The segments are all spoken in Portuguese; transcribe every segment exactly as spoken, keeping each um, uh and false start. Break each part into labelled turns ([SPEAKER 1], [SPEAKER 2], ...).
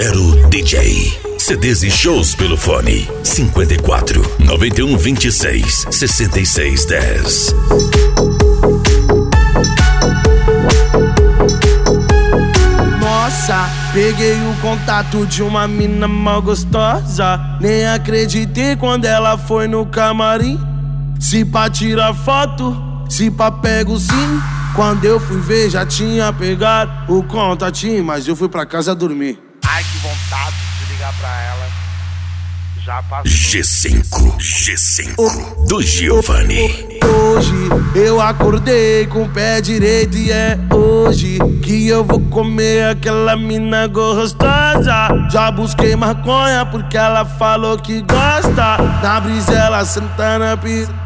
[SPEAKER 1] Gero D J. C Ds e shows pelo fone cinquenta e quatro, noventa e um, vinte e seis, sessenta e seis, dez.
[SPEAKER 2] Nossa, peguei o contato de uma mina mal gostosa. Nem acreditei quando ela foi no camarim. Se pá tirar foto, se pá pego sim. Quando eu fui ver já tinha pegado o contatinho, mas eu fui pra casa dormir.
[SPEAKER 3] Ai, que vontade de ligar pra ela. Já passou.
[SPEAKER 1] G cinco, G cinco do Giovanni.
[SPEAKER 2] Hoje eu acordei com o pé direito e é hoje que eu vou comer aquela mina gostosa. Já busquei maconha porque ela falou que gosta. Na brisa ela senta na piroca,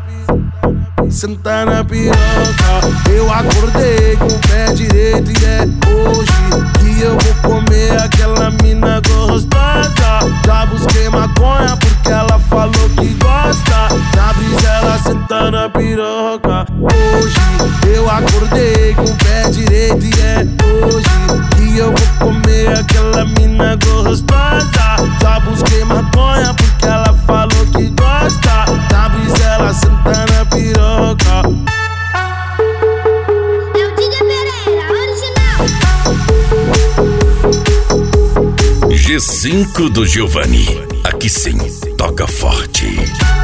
[SPEAKER 2] senta na piroca. Eu acordei com o pé direito e é hoje que eu vou comer aquela mina gostosa. Já busquei maconha porque ela falou que gosta. Na brisa ela senta na piroca. Hoje eu acordei com o pé direito e é hoje que eu vou comer aquela mina gostosa. Já busquei maconha porque ela falou que gosta. Na brisa ela senta na piroca.
[SPEAKER 4] É o D J Pereira, original.
[SPEAKER 1] G cinco do Giovanni. Aqui sim, toca forte.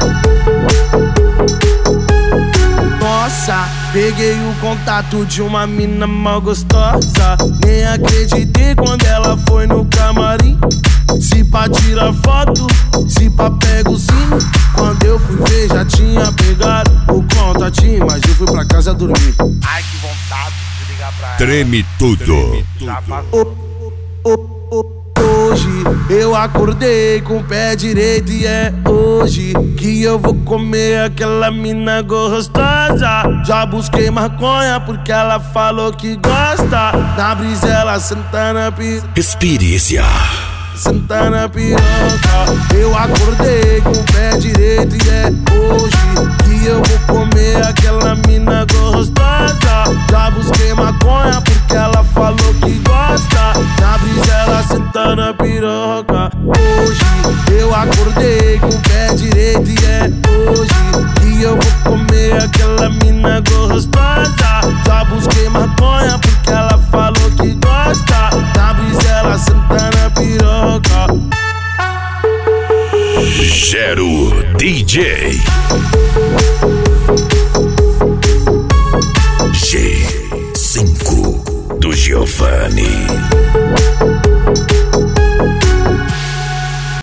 [SPEAKER 2] Nossa, peguei o contato de uma mina mal gostosa. Nem acreditei quando ela foi no camarim. Se pá tirar foto, se pá pego sim. Quando eu fui ver já tinha pegado o contatinho, mas eu fui pra casa dormir.
[SPEAKER 3] Ai, que vontade de ligar pra ela.
[SPEAKER 1] Treme tudo.
[SPEAKER 3] Já passou.
[SPEAKER 2] Oh, oh, oh. Hoje eu acordei com o pé direito e é hoje que eu vou comer aquela mina gostosa. Já busquei maconha porque ela falou que gosta. Na brisa ela senta na piroca.
[SPEAKER 1] Respire esse ar.
[SPEAKER 2] Senta na piroca. Eu acordei com o pé direito e é hoje que eu vou comer aquela mina gostosa. Já busquei maconha porque ela falou que gosta. Na brisa ela senta na piroca. Hoje eu acordei com o pé direito e é hoje que eu vou comer aquela mina gostosa. Já busquei maconha porque ela falou que gosta. Na brisa ela senta na piroca.
[SPEAKER 1] Gero D J.